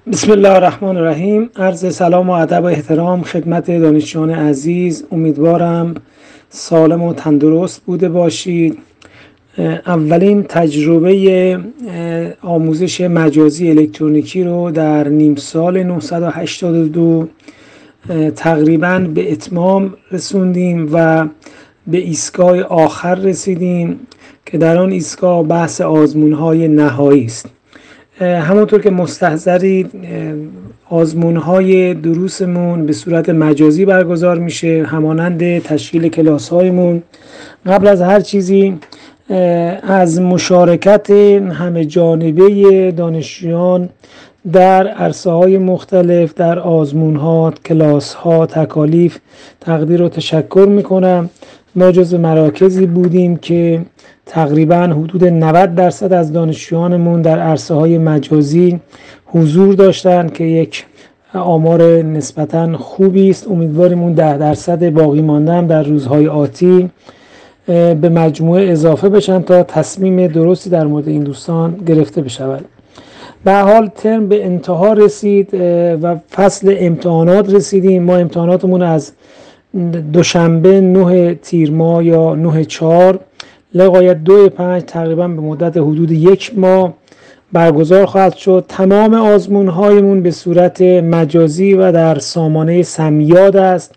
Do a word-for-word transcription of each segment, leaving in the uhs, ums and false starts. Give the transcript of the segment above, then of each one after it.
بسم الله الرحمن الرحیم. عرض سلام و ادب و احترام خدمت دانشجویان عزیز. امیدوارم سالم و تندرست بوده باشید. اولین تجربه آموزش مجازی الکترونیکی رو در نیم سال نهصد و هشتاد و دو تقریباً به اتمام رسوندیم و به ایستگاه آخر رسیدیم که در آن ایستگاه بحث آزمون‌های نهایی است. همونطور که مستحضرید آزمون‌های دروسمون به صورت مجازی برگزار میشه، همانند تشکیل کلاس‌هایمون. قبل از هر چیزی از مشارکت همه جانبه دانشجویان در عرصه‌های مختلف، در آزمون‌ها، کلاس‌ها، تکالیف تقدیر و تشکر میکنم. ما جزو مراکزی بودیم که تقریباً حدود نود درصد از دانشجویانمون در عرصه‌های مجازی حضور داشتن که یک آمار نسبتاً خوبی است. امیدواریم اون ده درصد باقی مانده هم در روزهای آتی به مجموعه اضافه بشن تا تصمیم درستی در مورد این دوستان گرفته بشود. به حال ترم به انتها رسید و فصل امتحانات رسیدیم. ما امتحاناتمون از دوشنبه نه تیر ماه یا نه چهار لغایت دو پنج تقریبا به مدت حدود یک ماه برگزار خواهد شد. تمام آزمون هایمون به صورت مجازی و در سامانه سمیاد است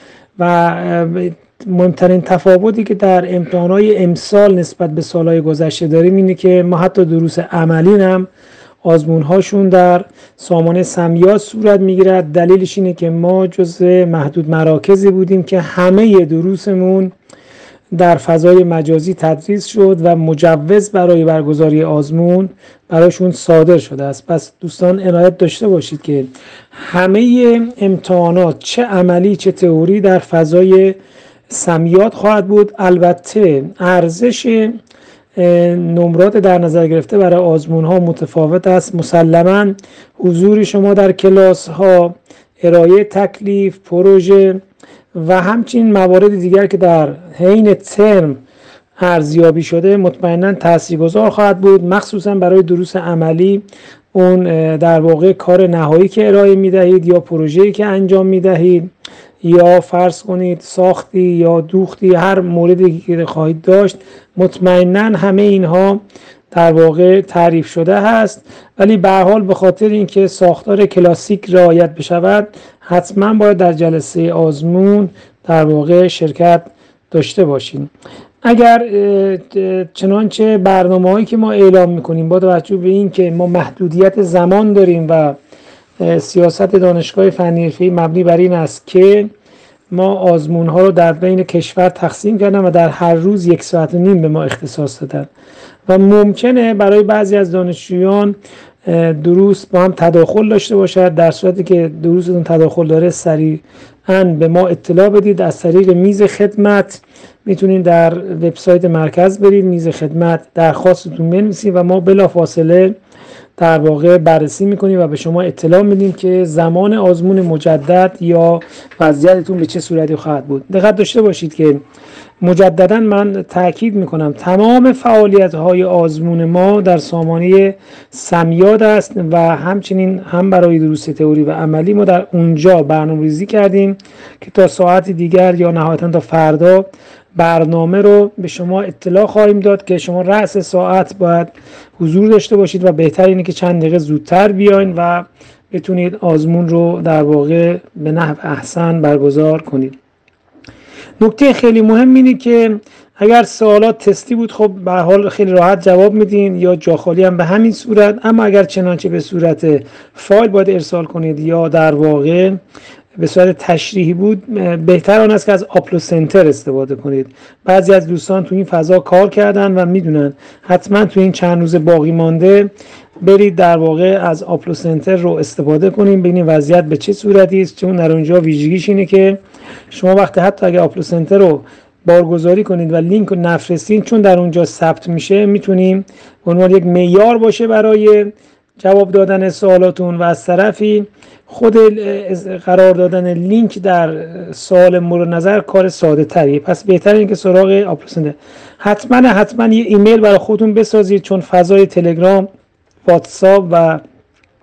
و مهمترین تفاوتی که در امتحانات امسال نسبت به سالهای گذشته داریم اینه که ما حتی دروس عملی هم آزمون هاشون در سامانه سمیاد صورت میگیرد. دلیلش اینه که ما جزء محدود مراکزی بودیم که همه دروسمون در فضای مجازی تدریس شد و مجوز برای برگزاری آزمون برایشون صادر شده است. پس دوستان عنایت داشته باشید که همه امتحانات چه عملی چه تئوری در فضای سمیاد خواهد بود. البته ارزش نمرات در نظر گرفته برای آزمون ها متفاوت است. مسلماً حضور شما در کلاس ها، ارائه تکلیف، پروژه و همچنین موارد دیگر که در حین ترم ارزیابی شده مطمئناً تاثیرگذار خواهد بود، مخصوصاً برای دروس عملی. اون در واقع کار نهایی که ارائه میدهید یا پروژه‌ای که انجام میدهید یا فرض کنید ساختی یا دوختی، هر موردی که خواهید داشت، مطمئناً همه اینها در واقع تعریف شده هست. ولی به هر حال به خاطر اینکه ساختار کلاسیک رعایت بشود حتما باید در جلسه آزمون در واقع شرکت داشته باشین. اگر چنانچه برنامه‌هایی که ما اعلام می‌کنیم با توجه به اینکه ما محدودیت زمان داریم و سیاست دانشگاه فنی حرفه‌ای مبنی بر این است که ما آزمون‌ها رو در بین کشور تقسیم کردن و در هر روز یک ساعت و نیم به ما اختصاص دادن و ممکنه برای بعضی از دانشجویان دروس با هم تداخل داشته باشد. در صورتی که دروستون تداخل داره سریعاً به ما اطلاع بدید. از طریق میز خدمت میتونید در وبسایت مرکز برید، میز خدمت درخواستتون بنویسید و ما بلافاصله در واقع بررسی میکنیم و به شما اطلاع میدیم که زمان آزمون مجدد یا وضعیتتون به چه صورتی خواهد بود. دقت داشته باشید که مجددا من تاکید میکنم تمام فعالیت های آزمون ما در سامانه سمیاد است و همچنین هم برای دروس تئوری و عملی ما در اونجا برنامه‌ریزی کردیم که تا ساعت دیگر یا نهایتا تا فردا برنامه رو به شما اطلاع خواهیم داد که شما رأس ساعت باید حضور داشته باشید و بهتر اینه که چند دقیقه زودتر بیاین و بتونید آزمون رو در واقع به نحو احسن برگزار کنید. نکته خیلی مهم اینه که اگر سوالات تستی بود خب به حال خیلی راحت جواب میدین یا جا خالی هم به همین صورت، اما اگر چنانچه به صورت فایل باید ارسال کنید یا در واقع به صورت تشریحی بود، بهتر آن است که از آپلود سنتر استفاده کنید. بعضی از دوستان تو این فضا کار کردن و میدونن. حتما تو این چند روز باقی مانده برید در واقع از آپلود سنتر رو استفاده کنید، ببینید وضعیت به چه صورتی است. چون در اونجا ویژگیش اینه که شما وقتی حتی اگه آپلود سنتر رو بارگذاری کنید و لینک رو نفرستین، چون در اونجا ثبت میشه، میتونیم به عنوان یک معیار باشه برای جواب دادن سوالاتون و از طرفی خود قرار دادن لینک در سوال مورد نظر کار ساده تریه. پس بهتره اینکه سراغ آپلود سنتر حتما حتما یه ایمیل برای خودتون بسازید، چون فضای تلگرام، واتساپ و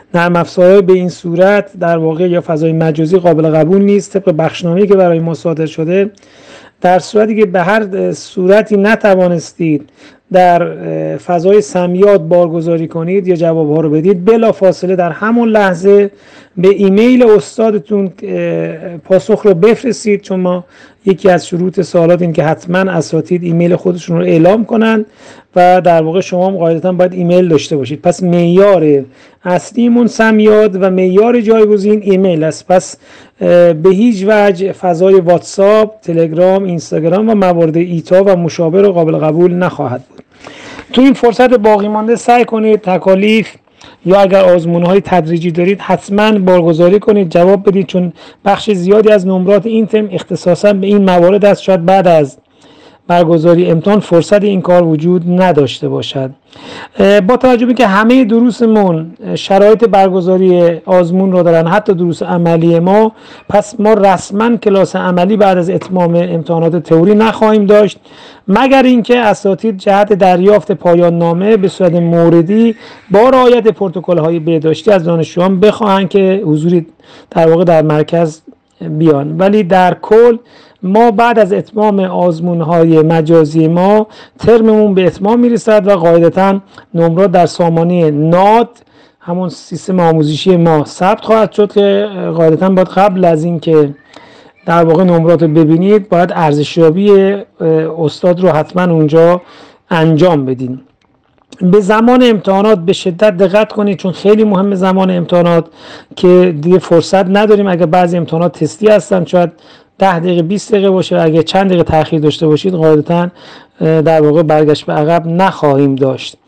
نرم افزارهای به این صورت در واقع یا فضای مجازی قابل قبول نیست طبق بخشنامه‌ای که برای ما صادر شده. در صورتی که به هر صورتی نتوانستید در فضای سمیات بارگذاری کنید یا جوابها رو بدید، بلا فاصله در همون لحظه به ایمیل استادتون پاسخ رو بفرستید، چون ما یکی از شروط سوالات این که حتما اساتید ایمیل خودشون رو اعلام کنند و در واقع شما هم قاعدتا باید ایمیل داشته باشید. پس معیار اصلیمون سمیات و معیار جایگزین ایمیل است. پس به هیچ وجه فضای واتساپ، تلگرام، اینستاگرام و موارد ایتا و مشابه رو قابل قبول نخواهد بود. تو این فرصت باقی مانده سعی کنید تکالیف یا اگر آزمون‌های تدریجی دارید حتما بارگذاری کنید، جواب بدید، چون بخش زیادی از نمرات این ترم اختصاصا به این موارد است. شاید بعد از برگزاری امتحان فرصت این کار وجود نداشته باشد. با توجه به که همه دروسمون شرایط برگزاری آزمون رو دارن، حتی دروس عملی ما، پس ما رسما کلاس عملی بعد از اتمام امتحانات تئوری نخواهیم داشت، مگر اینکه اساتید جهت دریافت پایان نامه به صورت موردی با رعایت پروتکل‌های بهداشتی از دانشجویان بخواهند که حضوری در واقع در مرکز بیان. ولی در کل ما بعد از اتمام آزمون‌های مجازی ما ترممون به اتمام میرسد و قاعدتاً نمرات در سامانه ناد، همون سیستم آموزشی ما، ثبت خواهد شد که قاعدتاً باید قبل از این که در واقع نمرات رو ببینید باید ارزشیابی استاد رو حتما اونجا انجام بدین. به زمان امتحانات به شدت دقت کنید، چون خیلی مهم زمان امتحانات که دیگه فرصت نداریم. اگر بعضی امتحانات تستی هستن شاید ده دقیقه بیست دقیقه باشه، اگه چند دقیقه تأخیر داشته باشید قاعدتاً در واقع برگشت به عقب نخواهیم داشت.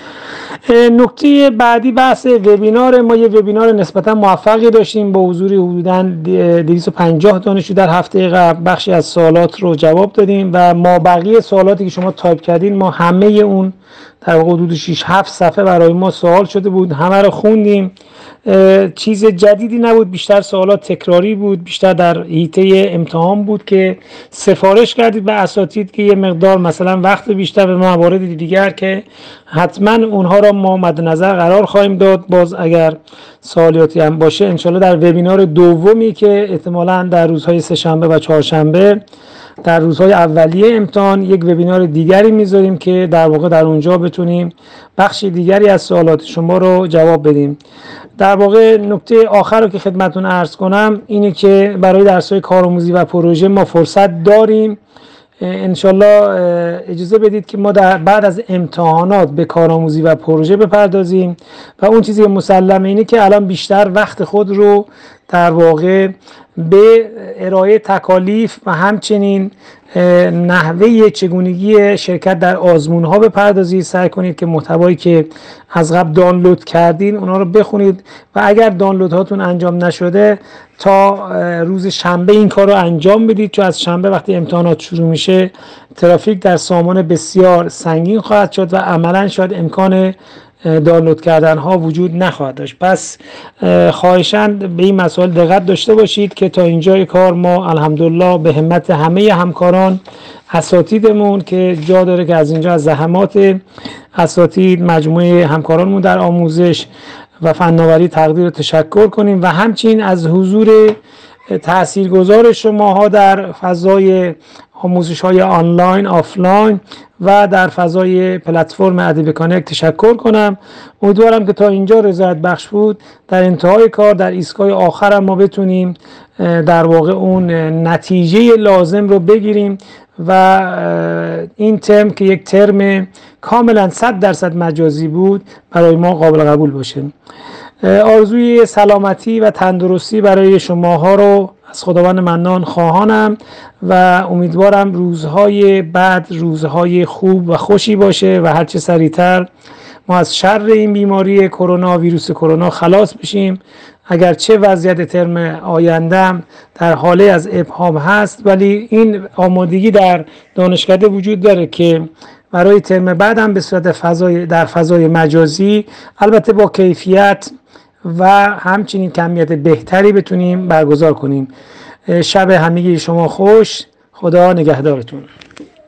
نکته بعدی بحث وبینار ما. یه وبینار نسبتا موفقی داشتیم با حضور حدوداً دویست و پنجاه دانشجو در هفته قبل. بخشی از سوالات رو جواب دادیم و ما بقیه سوالاتی که شما تایپ کردین ما همه اون در واقع حدود شش هفت صفحه برای ما سوال شده بود، همه رو خوندیم. چیز جدیدی نبود، بیشتر سوالات تکراری بود، بیشتر در حیطه امتحان بود که سفارش کردید به اساتید که یه مقدار مثلا وقت بیشتر به موارد دیگر که حتما اونها را ما مد نظر قرار خواهیم داد. باز اگر سوالاتی هم باشه انشالله در وبینار دومی که احتمالاً در روزهای سه‌شنبه و چهارشنبه در روزهای اولیه امتحان یک وبینار دیگری میذاریم که در واقع در اونجا بتونیم بخش دیگری از سوالات شما رو جواب بدیم. در واقع نکته آخر رو که خدمتتون عرض کنم اینه که برای درس‌های کارآموزی و پروژه ما فرصت داریم. انشالله اجازه بدید که ما در بعد از امتحانات به کارآموزی و پروژه بپردازیم و اون چیزی که مسلمه اینه که الان بیشتر وقت خود رو در واقع به ارائه تکالیف و همچنین نحوه چگونگی شرکت در آزمون ها بپردازید. سعی کنید که محتوایی که از قبل دانلود کردین اونا رو بخونید و اگر دانلود هاتون انجام نشده تا روز شنبه این کار رو انجام بدید، چون از شنبه وقتی امتحانات شروع میشه ترافیک در سامان بسیار سنگین خواهد شد و عملا شاید امکان دانلود کردن ها وجود نخواهد داشت. پس خواهشاً به این مسائل دقت داشته باشید که تا اینجای کار ما الحمدلله به همت همه همکاران اساتیدمون که جا داره که از اینجا از زحمات اساتید مجموعه همکارانمون در آموزش و فناوری تقدیر و تشکر کنیم و همچنین از حضور تاثیرگذار شماها در فضای آموزش های آنلاین، آفلاین و در فضای پلتفرم ادبی کانکت تشکر کنم. امیدوارم که تا اینجا رضایت بخش بود. در انتهای کار در ایستگاه آخر ما بتونیم در واقع اون نتیجه لازم رو بگیریم و این ترم که یک ترم کاملا صد درصد مجازی بود برای ما قابل قبول باشه. آرزوی سلامتی و تندرستی برای شماها رو از خداوند منان خواهانم و امیدوارم روزهای بعد روزهای خوب و خوشی باشه و هرچه سریعتر ما از شر این بیماری کرونا، ویروس کرونا خلاص بشیم. اگرچه وضعیت ترم آیندهم در حاله از ابهام هست، ولی این آمادگی در دانشکده وجود داره که برای ترم بعد هم به صورت فضای در فضای مجازی البته با کیفیت و همچنین کمیت بهتری بتونیم برگزار کنیم. شب همگی شما خوش. خدا نگهدارتون.